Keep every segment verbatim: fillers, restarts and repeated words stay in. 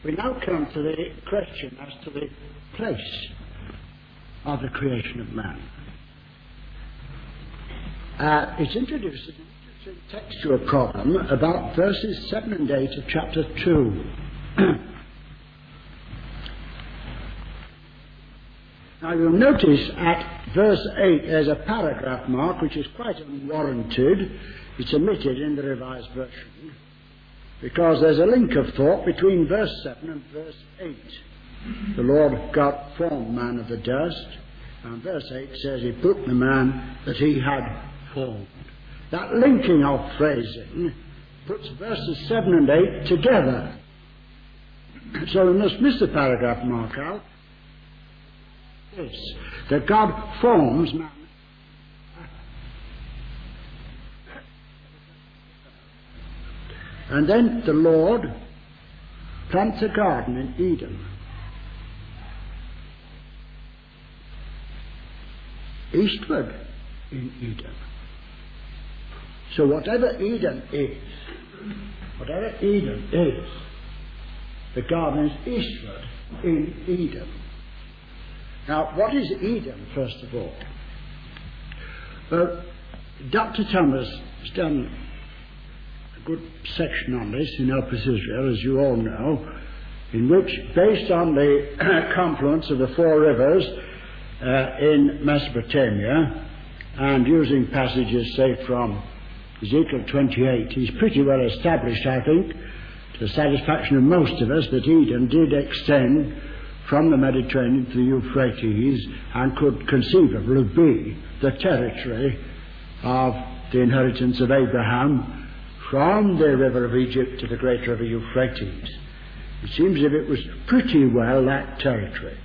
we now come to the question as to the place of the creation of man. Uh, it's introduced an interesting textual problem about verses seven and eight of chapter two. Now you'll notice at verse eight there's a paragraph mark which is quite unwarranted. It's omitted in the Revised Version because there's a link of thought between verse seven and verse eight. The Lord God formed man of the dust, and verse eight says he put the man that he had formed. That linking of phrasing puts verses seven and eight together. So we must miss the paragraph mark out. This, that God forms man. And then the Lord plants a garden in Eden. Eastward in Eden. So whatever Eden is, whatever Eden is, the garden is eastward in Eden. Now, what is Eden, first of all? Well, Doctor Thomas has done a good section on this in Opus Israel, as you all know, in which, based on the confluence of the four rivers uh, in Mesopotamia, and using passages, say, from Ezekiel twenty-eight, he's pretty well established, I think, to the satisfaction of most of us, that Eden did extend from the Mediterranean to the Euphrates and could conceivably be the territory of the inheritance of Abraham from the river of Egypt to the great river Euphrates. It seems as if it was pretty well that territory.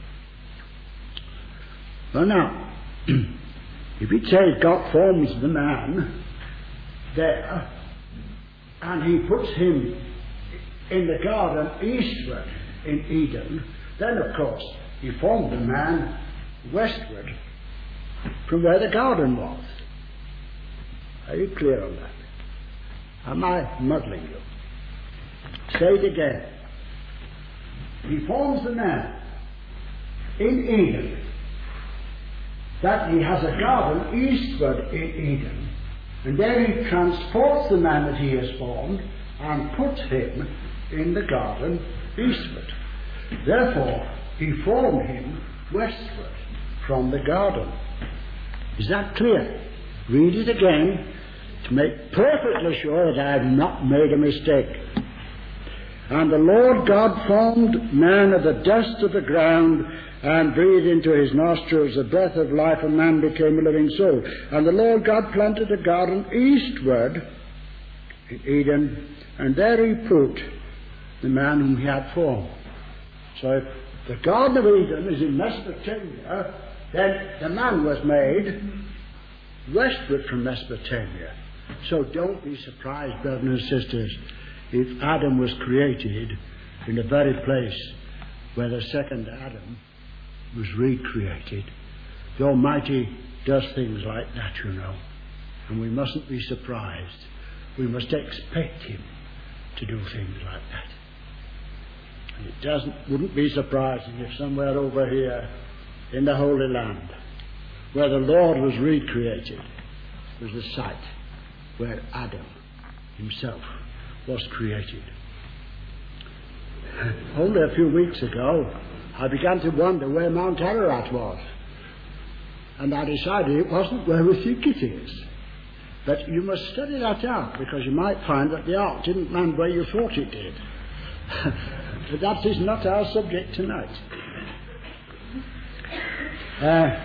Well now, if it says God forms the man there and he puts him in the garden eastward in Eden, then, of course, he formed the man westward from where the garden was. Are you clear on that? Am I muddling you? Say it again. He forms the man in Eden, that he has a garden eastward in Eden, and there he transports the man that he has formed and puts him in the garden eastward. Therefore, he formed him westward from the garden. Is that clear? Read it again to make perfectly sure that I have not made a mistake. And the Lord God formed man of the dust of the ground and breathed into his nostrils the breath of life, and man became a living soul. And the Lord God planted a garden eastward in Eden, and there he put the man whom he had formed. So if the Garden of Eden is in Mesopotamia, then the man was made westward from Mesopotamia. So don't be surprised, brothers and sisters, if Adam was created in the very place where the second Adam was recreated. The Almighty does things like that, you know, and we mustn't be surprised. We must expect him to do things like that. It doesn't, wouldn't be surprising if somewhere over here in the Holy Land, where the Lord was recreated, was the site where Adam himself was created. Only a few weeks ago, I began to wonder where Mount Ararat was, and I decided it wasn't where we think it is. But you must study that out, because you might find that the ark didn't land where you thought it did. But that is not our subject tonight. Uh,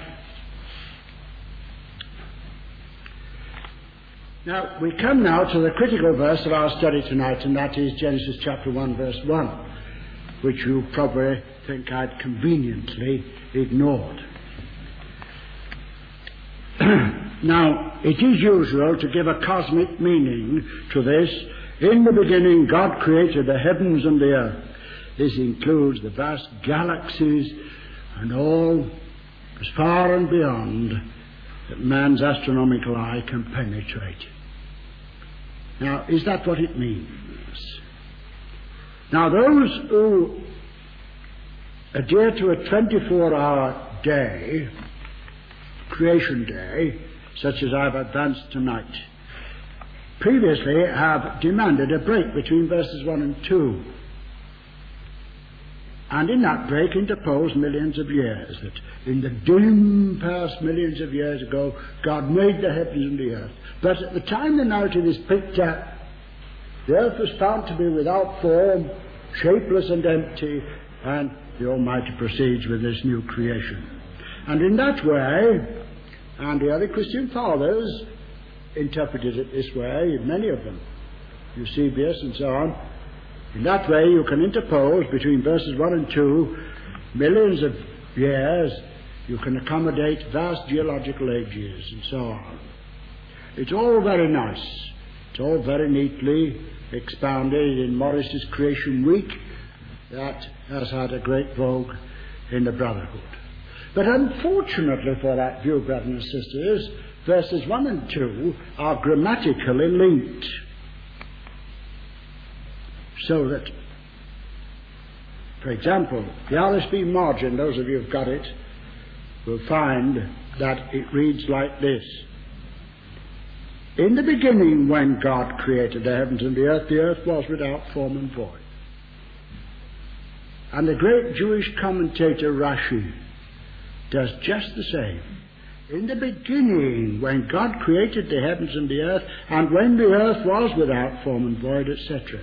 now, we come now to the critical verse of our study tonight, and that is Genesis chapter one, verse one, which you probably think I'd conveniently ignored. Now, it is usual to give a cosmic meaning to this. In the beginning, God created the heavens and the earth. This includes the vast galaxies and all as far and beyond that man's astronomical eye can penetrate. Now, is that what it means? Now those who adhere to a twenty-four hour day, creation day, such as I've advanced tonight, previously have demanded a break between verses one and two. And in that break interposed millions of years, that in the dim past millions of years ago, God made the heavens and the earth. But at the time the narrative is picked up, the earth was found to be without form, shapeless and empty, and the Almighty proceeds with this new creation. And in that way, and the early Christian fathers interpreted it this way, many of them, Eusebius and so on. In that way you can interpose between verses one and two millions of years, you can accommodate vast geological ages and so on. It's all very nice. It's all very neatly expounded in Morris's Creation Week that has had a great vogue in the Brotherhood. But unfortunately for that view, brothers and sisters, verses one and two are grammatically linked. So that, for example, the R S V margin, those of you who've got it, will find that it reads like this. In the beginning, when God created the heavens and the earth, the earth was without form and void. And the great Jewish commentator Rashi does just the same. In the beginning, when God created the heavens and the earth, and when the earth was without form and void, et cetera.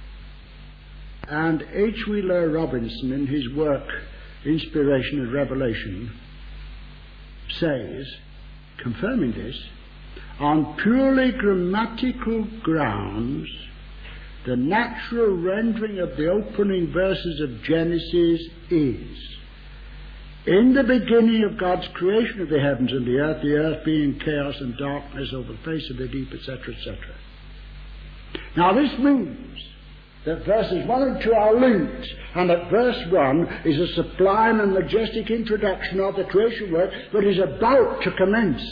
And H. Wheeler Robinson, in his work Inspiration and Revelation, says, confirming this, on purely grammatical grounds, the natural rendering of the opening verses of Genesis is, in the beginning of God's creation of the heavens and the earth, the earth being chaos and darkness over the face of the deep, et cetera, et cetera. Now this means that verses one and two are linked, and that verse one is a sublime and majestic introduction of the creation work that is about to commence.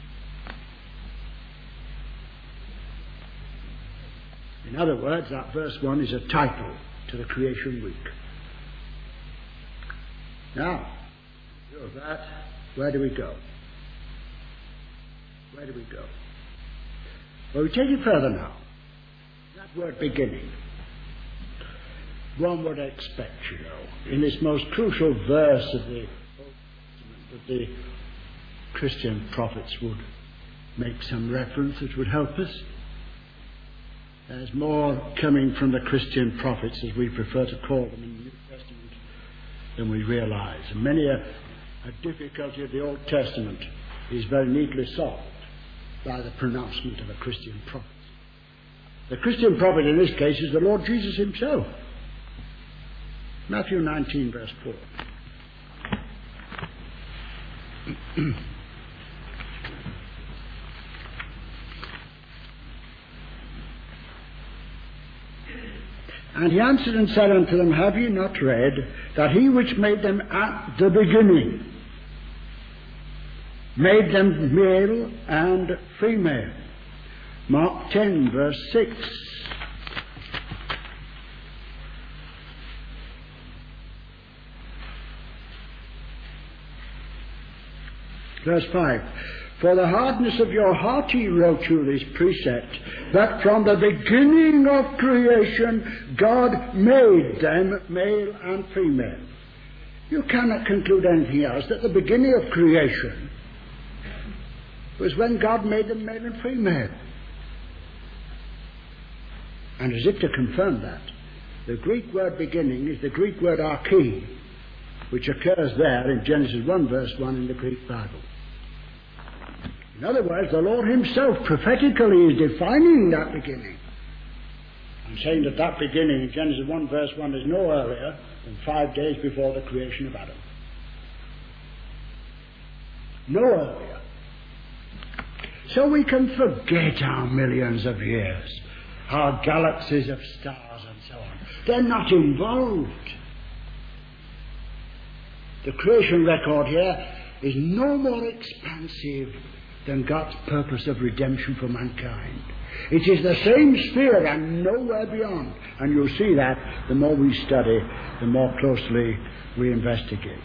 In other words, that verse one is a title to the creation week. Now, of that, where do we go? Where do we go? Well, we take it further now. That word beginning. One would expect, you know, in this most crucial verse of the Old Testament, that the Christian prophets would make some reference that would help us. There's more coming from the Christian prophets, as we prefer to call them in the New Testament, than we realize. And many a, a difficulty of the Old Testament is very neatly solved by the pronouncement of a Christian prophet. The Christian prophet in this case is the Lord Jesus himself. Matthew nineteen, verse four. And he answered and said unto them, have ye not read that he which made them at the beginning made them male and female? Mark ten, verse six. Verse five. For the hardness of your heart he wrote you this precept, that from the beginning of creation God made them male and female. You cannot conclude anything else, that the beginning of creation was when God made them male and female. And as if to confirm that, the Greek word beginning is the Greek word arche, which occurs there in Genesis one, verse one in the Greek Bible. In other words, the Lord himself prophetically is defining that beginning. I'm saying that that beginning in Genesis one, verse one is no earlier than five days before the creation of Adam. No earlier. So we can forget our millions of years, our galaxies of stars and so on. They're not involved. The creation record here is no more expansive than God's purpose of redemption for mankind. It is the same sphere and nowhere beyond. And you'll see that the more we study, the more closely we investigate.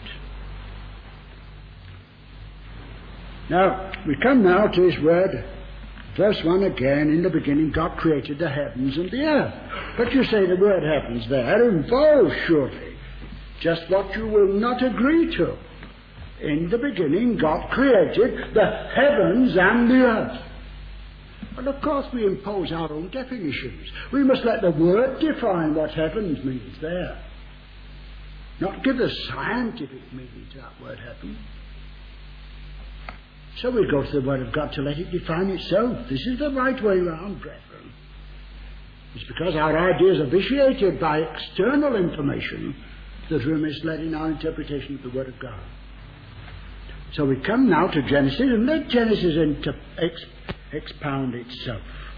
Now, we come now to his word, verse one again, in the beginning God created the heavens and the earth. But you say the word heavens there involves surely just what you will not agree to. In the beginning God created the heavens and the earth. And of course we impose our own definitions. We must let the word define what heavens means there. Not give the scientific meaning to that word heaven. So we go to the Word of God to let it define itself. This is the right way round, brethren. It's because our ideas are vitiated by external information that we're misled in our interpretation of the Word of God. So we come now to Genesis, and let Genesis inter- ex- expound itself.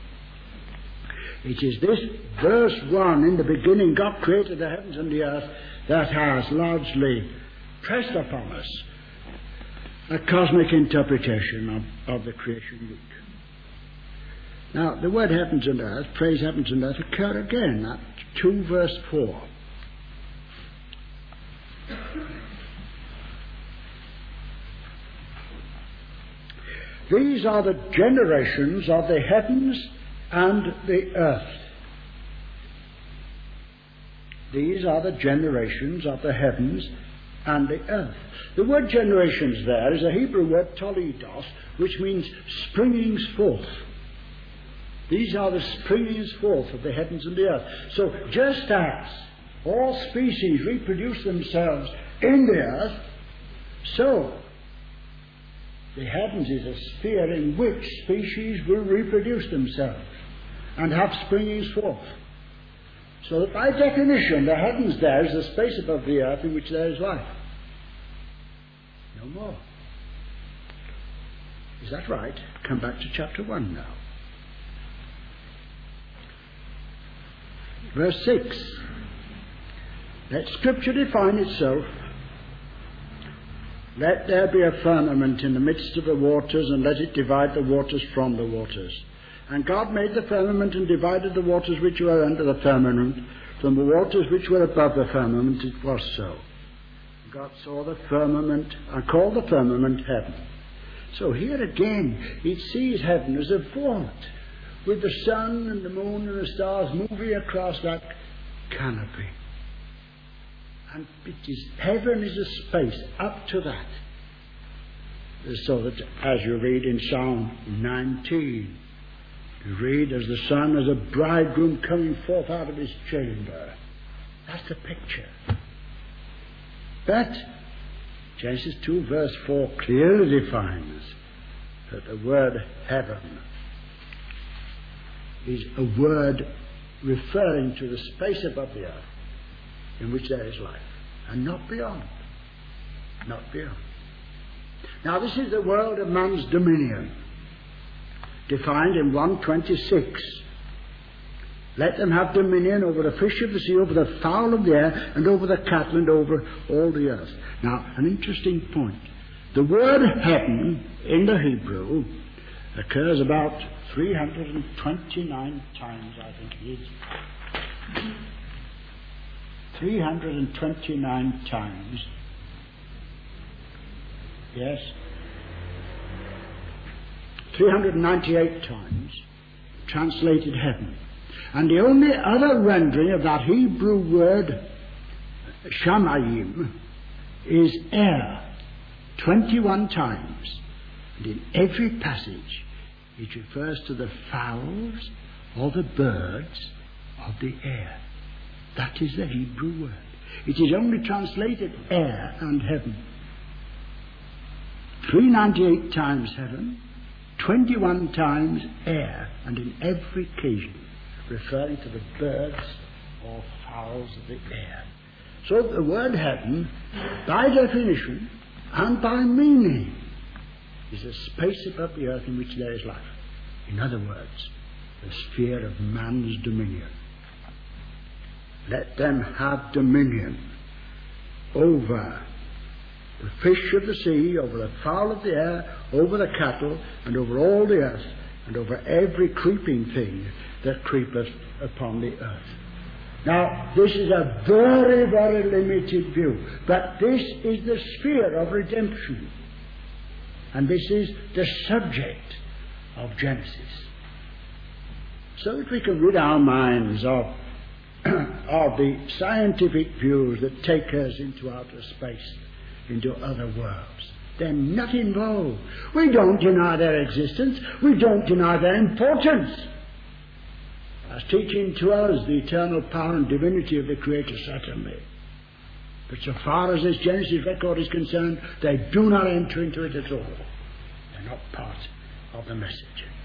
It is this verse one, in the beginning God created the heavens and the earth, that has largely pressed upon us a cosmic interpretation of, of the creation week. Now, the word heavens and earth, phrase heavens and earth, occur again at two verse four. These are the generations of the heavens and the earth. These are the generations of the heavens and the earth. The word generations there is a Hebrew word toledos, which means springings forth. These are the springings forth of the heavens and the earth. So just as all species reproduce themselves in the earth, so the heavens is a sphere in which species will reproduce themselves and have springings forth. So that by definition, the heavens there is the space above the earth in which there is life. No more. Is that right? Come back to chapter one now. Verse six. Let Scripture define itself. Let there be a firmament in the midst of the waters, and let it divide the waters from the waters. And God made the firmament and divided the waters which were under the firmament from the waters which were above the firmament. It was so. God saw the firmament and called the firmament heaven. So here again it sees heaven as a vault with the sun and the moon and the stars moving across that canopy. And it is, heaven is a space up to that. So that as you read in Psalm nineteen, you read as the sun as a bridegroom coming forth out of his chamber. That's the picture. But Genesis two verse four clearly defines that the word heaven is a word referring to the space above the earth in which there is life, and not beyond. Not beyond. Now this is the world of man's dominion, defined in one twenty-six. Let them have dominion over the fish of the sea, over the fowl of the air, and over the cattle, and over all the earth. Now, an interesting point. The word heaven in the Hebrew occurs about three hundred twenty-nine times, I think it is. three hundred twenty-nine times. Yes. three hundred ninety-eight times translated heaven. And the only other rendering of that Hebrew word shamayim is air, twenty-one times. And in every passage it refers to the fowls or the birds of the air. That is the Hebrew word. It is only translated air and heaven. three hundred ninety-eight times heaven, twenty-one times air, and in every occasion referring to the birds or fowls of the air. So the word heaven, by definition and by meaning, is a space above the earth in which there is life. In other words, the sphere of man's dominion. Let them have dominion over the fish of the sea, over the fowl of the air, over the cattle, and over all the earth, and over every creeping thing that creepeth upon the earth. Now, this is a very, very limited view, but this is the sphere of redemption, and this is the subject of Genesis. So that we can rid our minds of, of the scientific views that take us into outer space, into other worlds. They're not involved. We don't deny their existence. We don't deny their importance as teaching to us the eternal power and divinity of the Creator, certainly. But so far as this Genesis record is concerned, they do not enter into it at all. They're not part of the message.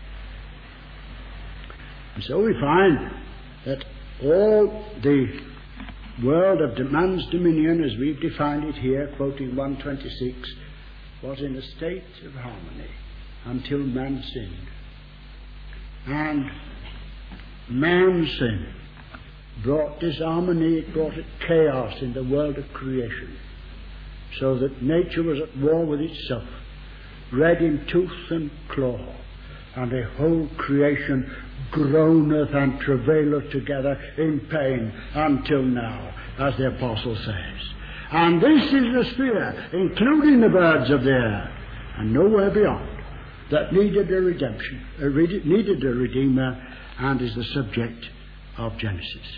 And so we find that all the world of man's dominion, as we've defined it here, quoting one twenty-six, was in a state of harmony until man sinned. And man's sin brought disharmony, it brought chaos in the world of creation, so that nature was at war with itself, red in tooth and claw, and the whole creation groaneth and travaileth together in pain until now, as the apostle says. And this is the sphere, including the birds of the air, and nowhere beyond, that needed a redemption, a re- needed a redeemer, and is the subject of Genesis.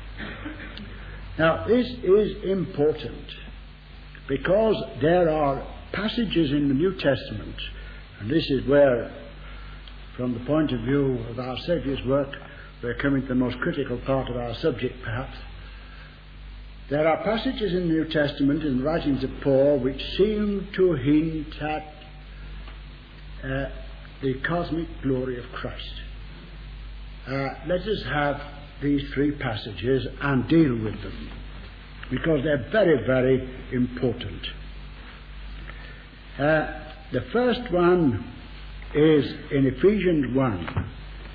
Now, this is important because there are passages in the New Testament, and this is where, from the point of view of our Saviour's work, we're coming to the most critical part of our subject, perhaps. There are passages in the New Testament, in the writings of Paul, which seem to hint at uh, the cosmic glory of Christ. Uh, let us have these three passages and deal with them, because they're very, very important. Uh, the first one is in Ephesians one.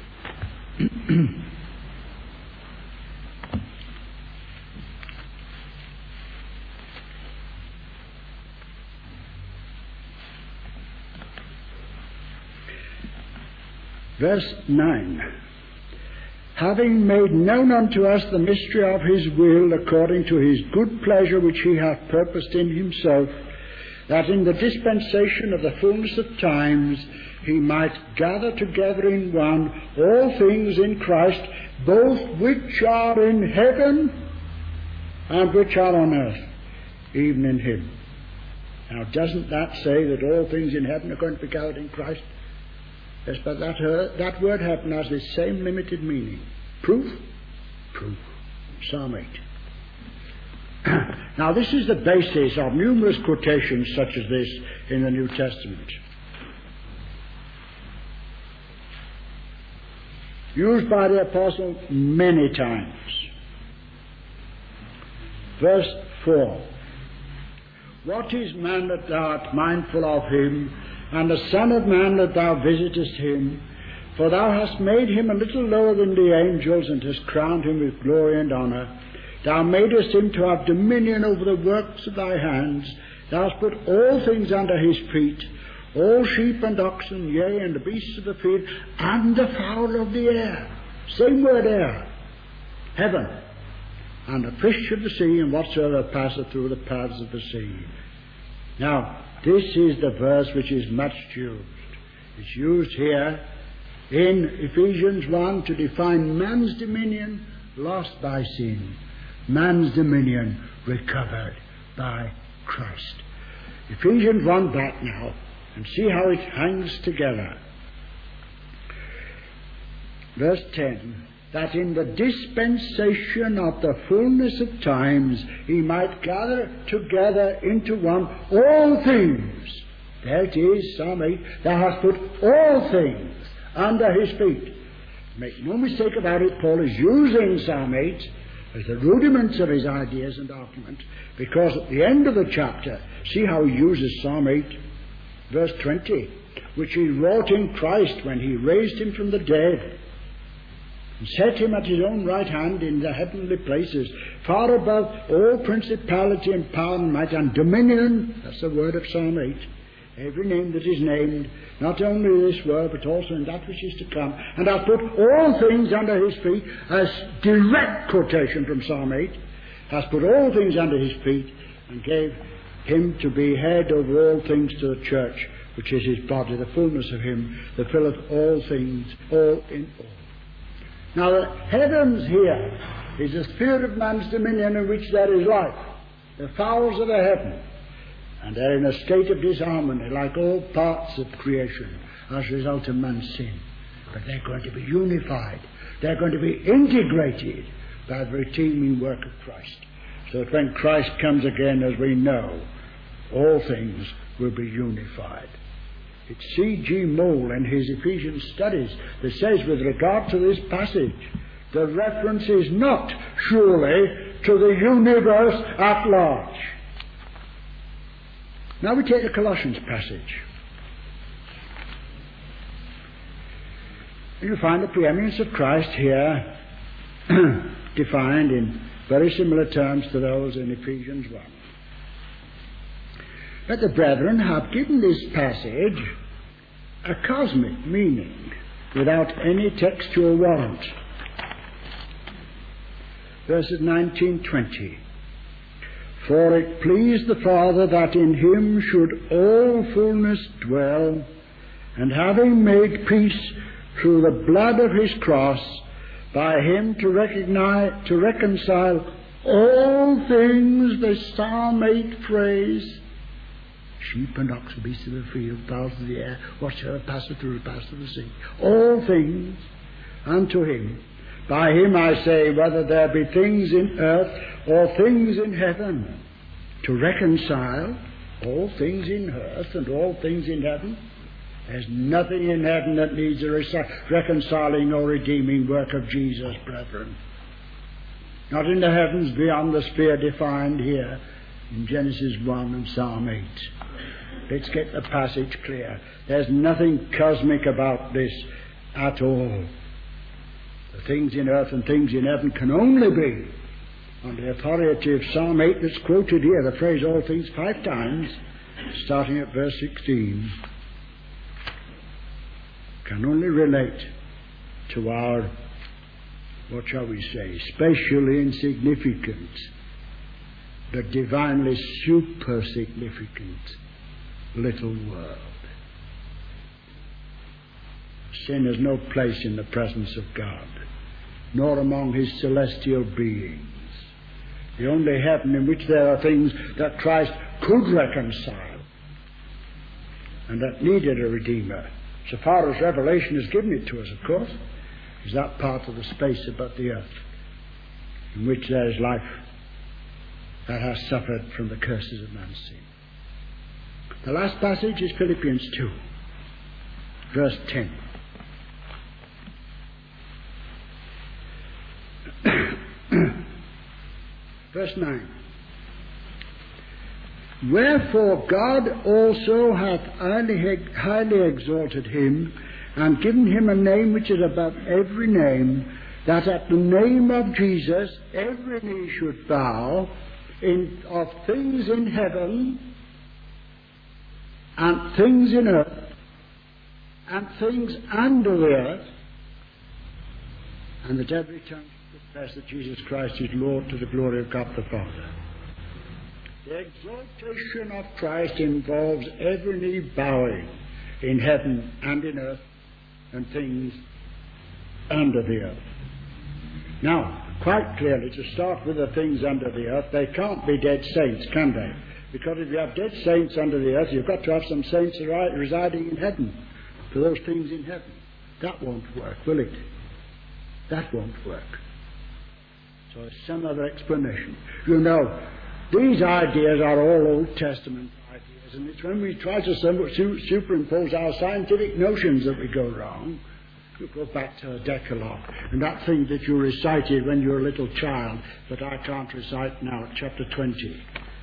Verse nine. Having made known unto us the mystery of his will, according to his good pleasure which he hath purposed in himself, that in the dispensation of the fullness of times he might gather together in one all things in Christ, both which are in heaven and which are on earth, even in him. Now, doesn't that say that all things in heaven are going to be gathered in Christ? Yes, but that, uh, that word heaven has the same limited meaning. Proof? Proof. Psalm eight. Now, this is the basis of numerous quotations such as this in the New Testament, used by the apostle many times. Verse four. What is man that thou art mindful of him, and the Son of Man that thou visitest him? For thou hast made him a little lower than the angels, and hast crowned him with glory and honour. Thou madest him to have dominion over the works of thy hands. Thou hast put all things under his feet, all sheep and oxen, yea, and the beasts of the field, and the fowl of the air. Same word air. Heaven. And the fish of the sea, and whatsoever passeth through the paths of the sea. Now, this is the verse which is much used. It's used here in Ephesians one to define man's dominion lost by sin, man's dominion recovered by Christ. Ephesians one back now, and see how it hangs together. Verse ten, that in the dispensation of the fullness of times he might gather together into one all things. There it is, Psalm eight. Thou hast put all things under his feet. Make no mistake about it, Paul is using Psalm eight as the rudiments of his ideas and argument, because at the end of the chapter, see how he uses Psalm eight, verse twenty, which he wrought in Christ when he raised him from the dead, and set him at his own right hand in the heavenly places, far above all principality and power and might and dominion, that's the word of Psalm eight, every name that is named, not only in this world, but also in that which is to come, and hath put all things under his feet, as direct quotation from Psalm eight, has put all things under his feet, and gave him to be head over all things to the church, which is his body, the fullness of him that filleth all things, all in all. Now the heavens here is the sphere of man's dominion in which there is life, the fowls of the heaven, and they're in a state of disharmony like all parts of creation as a result of man's sin. But they're going to be unified, they're going to be integrated by the redeeming work of Christ, so that when Christ comes again, as we know, all things will be unified. It's C G Moule in his Ephesians studies that says, with regard to this passage, the reference is not surely to the universe at large. Now we take the Colossians passage. You find the preeminence of Christ here defined in very similar terms to those in Ephesians one. But the brethren have given this passage a cosmic meaning without any textual warrant. Verses nineteen twenty. For it pleased the Father that in him should all fullness dwell, and having made peace through the blood of his cross, by him to recognize, to reconcile all things, the Psalm eight phrase, sheep and oxen, beasts of the field, fowls of the air, whatsoever passeth through the pass of the sea, all things unto him. By him I say, whether there be things in earth or things in heaven, to reconcile all things in earth and all things in heaven. There's nothing in heaven that needs a reconciling or redeeming work of Jesus, brethren. Not in the heavens beyond the sphere defined here in Genesis one and Psalm eight. Let's get the passage clear. There's nothing cosmic about this at all. The things in earth and things in heaven can only be on the authority of Psalm eight that's quoted here, the phrase all things five times, starting at verse sixteen. Can only relate to our, what shall we say, spatially insignificant, but divinely super significant little world. Sin has no place in the presence of God, nor among his celestial beings. The only heaven in which there are things that Christ could reconcile and that needed a Redeemer, so far as Revelation has given it to us, of course, is that part of the space about the earth in which there is life that has suffered from the curses of man's sin. The last passage is Philippians two, verse ten. Verse nine. Wherefore God also hath highly, highly exalted him, and given him a name which is above every name, that at the name of Jesus every knee should bow, in, of things in heaven, and things in earth, and things under the earth, and that every tongue should confess that Jesus Christ is Lord, to the glory of God the Father. The exaltation of Christ involves every knee bowing in heaven and in earth and things under the earth. Now, quite clearly, to start with the things under the earth, they can't be dead saints, can they? Because if you have dead saints under the earth, you've got to have some saints residing in heaven for those things in heaven. That won't work, will it? That won't work. So it's some other explanation. You know, these ideas are all Old Testament ideas, and it's when we try to superimpose our scientific notions that we go wrong. You go back to the Decalogue, and that thing that you recited when you were a little child, that I can't recite now, at chapter twenty.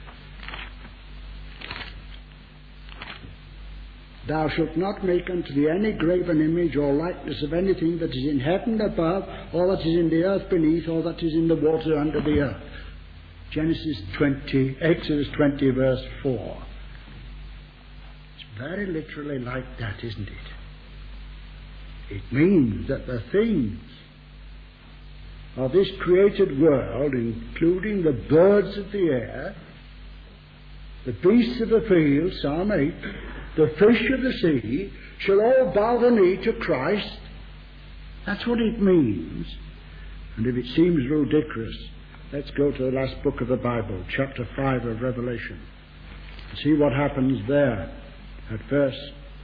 Thou shalt not make unto thee any graven image or likeness of anything that is in heaven above, or that is in the earth beneath, or that is in the water under the earth. Genesis twenty, Exodus twenty, verse four. It's very literally like that, isn't it? It means that the things of this created world, including the birds of the air, the beasts of the field, Psalm eight, the fish of the sea, shall all bow the knee to Christ. That's what it means. And if it seems ludicrous, let's go to the last book of the Bible, chapter five of Revelation, and see what happens there at verse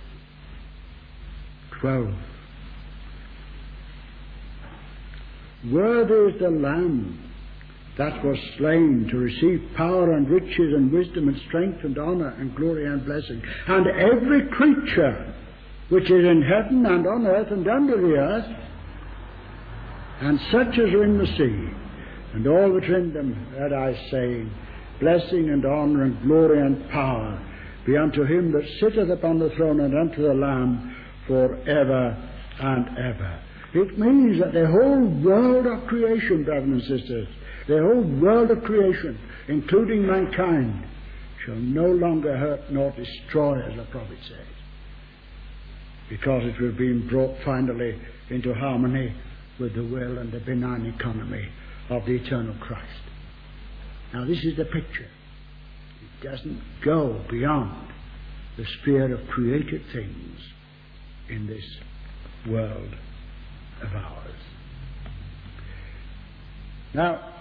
twelve. Worthy is the Lamb that was slain to receive power and riches and wisdom and strength and honour and glory and blessing. And every creature which is in heaven and on earth and under the earth, and such as are in the sea, and all that are in them, heard I saying, blessing and honour and glory and power be unto him that sitteth upon the throne and unto the Lamb for ever and ever. It means that the whole world of creation, brothers and sisters, the whole world of creation, including mankind, shall no longer hurt nor destroy, as the prophet says, because it will have been brought finally into harmony with the will and the benign economy of the eternal Christ. Now this is the picture. It doesn't go beyond the sphere of created things in this world of ours. Now,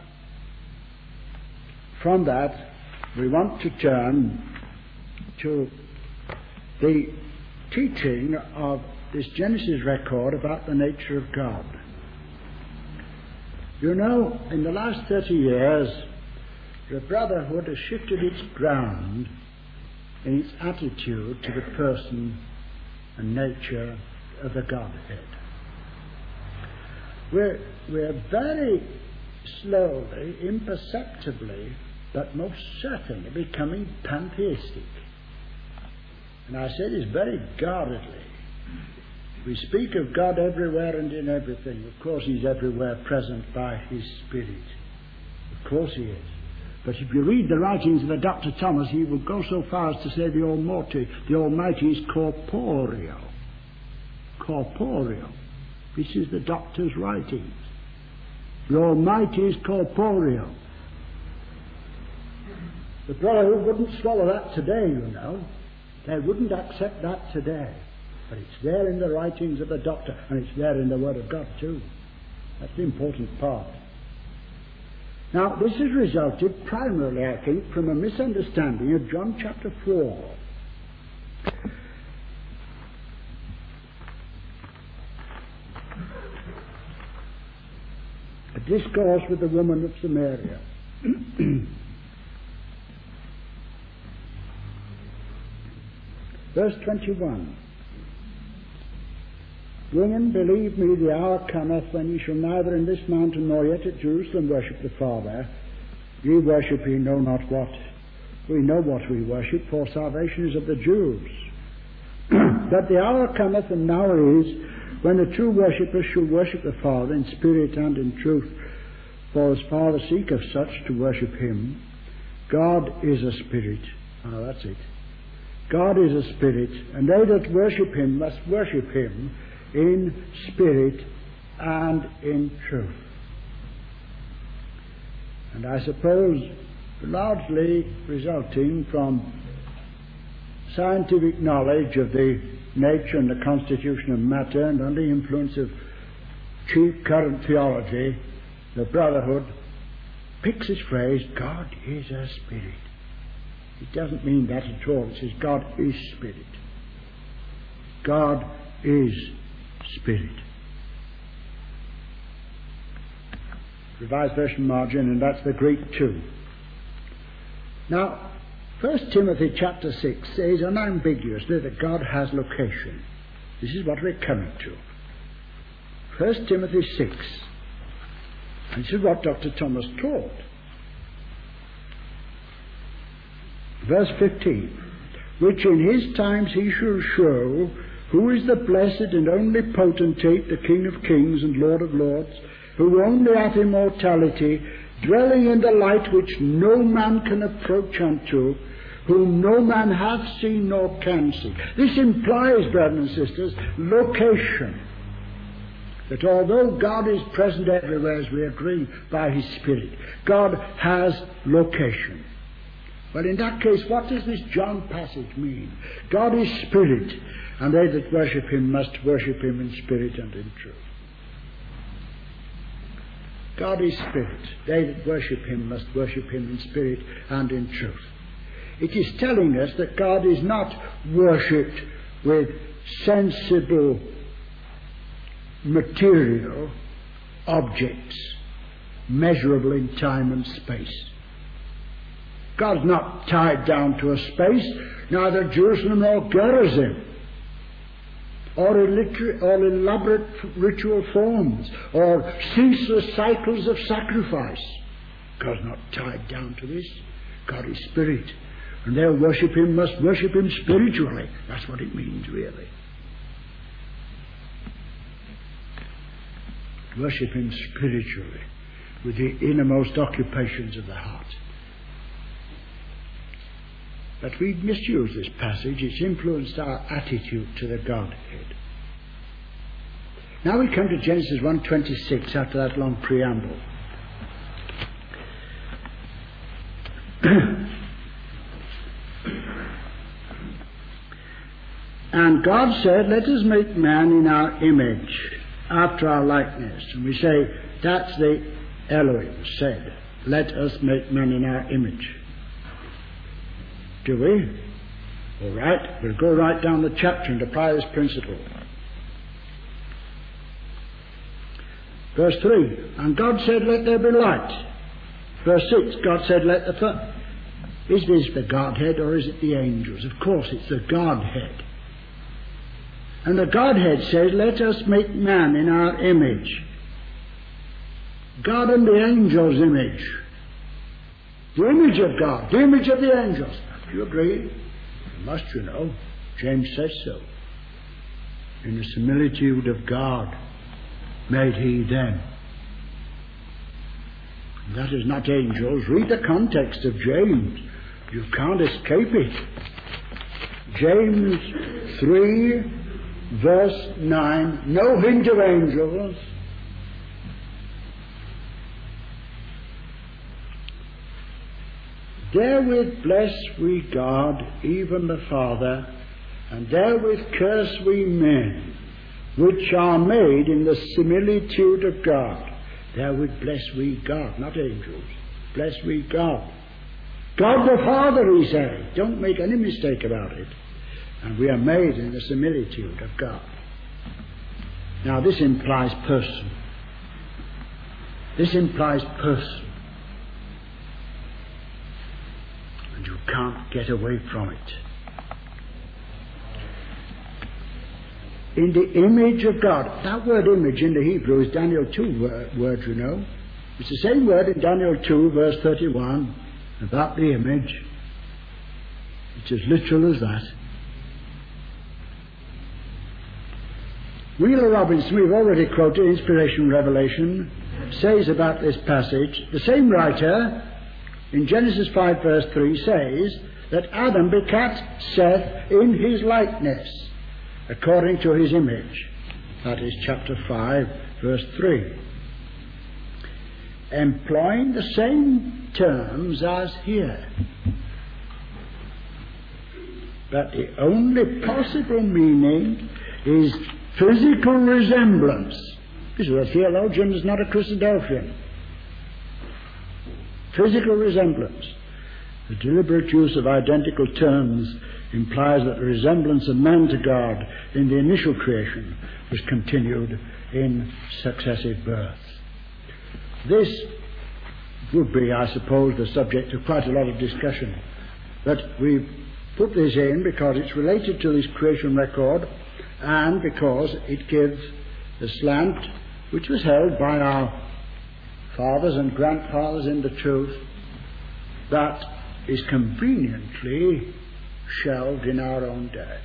from that, we want to turn to the teaching of this Genesis record about the nature of God. You know, in the last thirty years, the Brotherhood has shifted its ground in its attitude to the person and nature of the Godhead. We're, we're very slowly, imperceptibly, but most certainly becoming pantheistic. And I say this very guardedly. We speak of God everywhere and in everything. Of course He's everywhere present by His Spirit. Of course He is. But if you read the writings of the Doctor Thomas, he will go so far as to say the Almighty, the Almighty is corporeal. Corporeal. This is the Doctor's writings. The Almighty is corporeal. The Brotherhood wouldn't swallow that today, you know. They wouldn't accept that today. But it's there in the writings of the Doctor, and it's there in the Word of God too. That's the important part. Now, this has resulted primarily, I think, from a misunderstanding of John chapter four. A discourse with the woman of Samaria. Verse twenty-one. Women, believe me, the hour cometh when ye shall neither in this mountain nor yet at Jerusalem worship the Father. Ye worship ye know not what. We know what we worship, for salvation is of the Jews. But the hour cometh, and now is, when the true worshippers shall worship the Father in spirit and in truth. For as Father seeketh such to worship him. God is a spirit. Oh, that's it. God is a spirit, and they that worship him must worship him in spirit and in truth. And I suppose largely resulting from scientific knowledge of the nature and the constitution of matter, and under the influence of cheap current theology, the Brotherhood picks this phrase, God is a spirit. It doesn't mean that at all. It says God is spirit. God is spirit. Revised Version margin, and that's the Greek too. Now, First Timothy chapter six says unambiguously that God has location. This is what we're coming to. First Timothy six. And this is what Doctor Thomas taught. Verse fifteen. Which in his times he shall show who is the blessed and only potentate, the King of kings and Lord of lords, who only hath immortality, dwelling in the light which no man can approach unto, whom no man hath seen nor can see. This implies, brothers and sisters, location. That although God is present everywhere, as we agree, by His Spirit, God has location. Well, in that case, what does this John passage mean? God is Spirit, and they that worship Him must worship Him in spirit and in truth. God is Spirit. They that worship Him must worship Him in spirit and in truth. It is telling us that God is not worshipped with sensible material objects measurable in time and space. God's not tied down to a space, neither Jerusalem nor Gerizim, or, illiter- or elaborate ritual forms, or ceaseless cycles of sacrifice. God's not tied down to this. God is Spirit, and they'll worship Him, must worship Him spiritually. That's what it means, really. Worship Him spiritually, with the innermost occupations of the heart. But we've misused this passage. It's influenced our attitude to the Godhead. Now we come to Genesis one twenty-six, after that long preamble. And God said, let us make man in our image, after our likeness. And we say, that's the Elohim said, let us make man in our image. Do we? All right, we'll go right down the chapter and apply this principle. Verse three, and God said, let there be light. Verse six, God said, let the firmament. Is this the Godhead or is it the angels? Of course, it's the Godhead. And the Godhead says, let us make man in our image. God and the angels' image. The image of God, the image of the angels. Do you agree? You must, you know. James says so. In the similitude of God made He them. That is not angels. Read the context of James. You can't escape it. James three, verse nine. No hint of angels. Therewith bless we God, even the Father, and therewith curse we men, which are made in the similitude of God. Therewith bless we God, not angels. Bless we God. God the Father, He said. Don't make any mistake about it. And we are made in the similitude of God. Now this implies person. This implies person. And you can't get away from it. In the image of God. That word image in the Hebrew is Daniel two word, word, you know. It's the same word in Daniel two, verse thirty-one, about the image. It's as literal as that. Wheeler Robinson, we've already quoted Inspiration and Revelation, says about this passage, the same writer in Genesis five verse three says that Adam begat Seth in his likeness, according to his image. That is chapter five verse three. Employing the same terms as here. But the only possible meaning is physical resemblance. This is a theologian, is not a Christadelphian. Physical resemblance. The deliberate use of identical terms implies that the resemblance of man to God in the initial creation was continued in successive births. This would be, I suppose, the subject of quite a lot of discussion. But we put this in because it's related to this creation record and because it gives the slant which was held by our fathers and grandfathers in the truth that is conveniently shelved in our own day.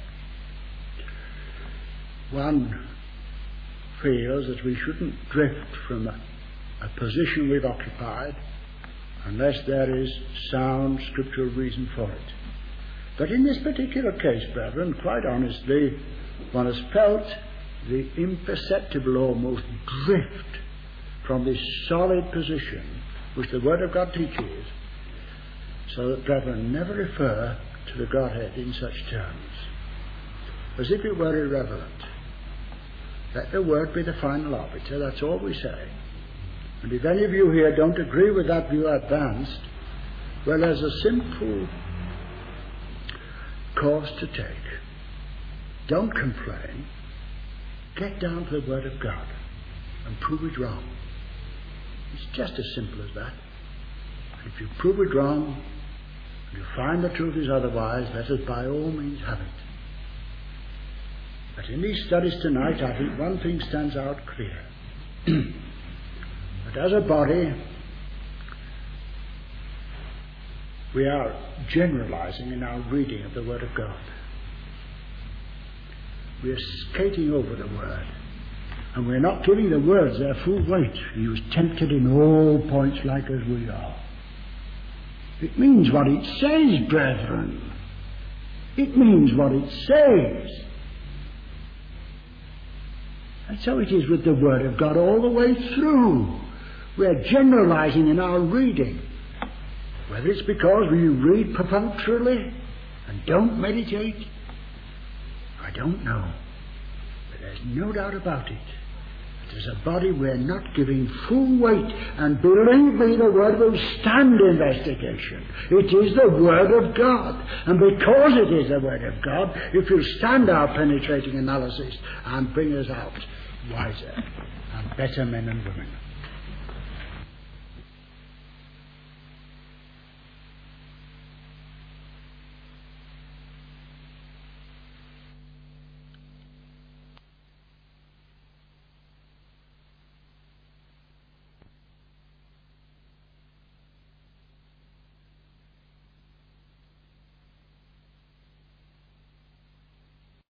One feels that we shouldn't drift from a, a position we've occupied unless there is sound scriptural reason for it. But in this particular case, brethren, quite honestly, one has felt the imperceptible almost drift from this solid position which the Word of God teaches, so that, brethren, never refer to the Godhead in such terms, as if it were irrelevant. Let the Word be the final arbiter, that's all we say. And if any of you here don't agree with that view advanced, well, there's a simple course to take. Don't complain. Get down to the Word of God and prove it wrong. It's just as simple as that. If you prove it wrong, and you find the truth is otherwise, let us by all means have it. But in these studies tonight, I think one thing stands out clear. That as a body, we are generalizing in our reading of the Word of God. We are skating over the Word. And we're not giving the words their full weight. He was tempted in all points like as we are. It means what it says, brethren. It means what it says. And so it is with the Word of God all the way through. We're generalizing in our reading. Whether it's because we read perfunctorily and don't meditate, I don't know. But there's no doubt about it. That as a body we're not giving full weight. And believe me, the Word will stand investigation. It is the Word of God. And because it is the Word of God, it will stand our penetrating analysis and bring us out wiser and better men and women.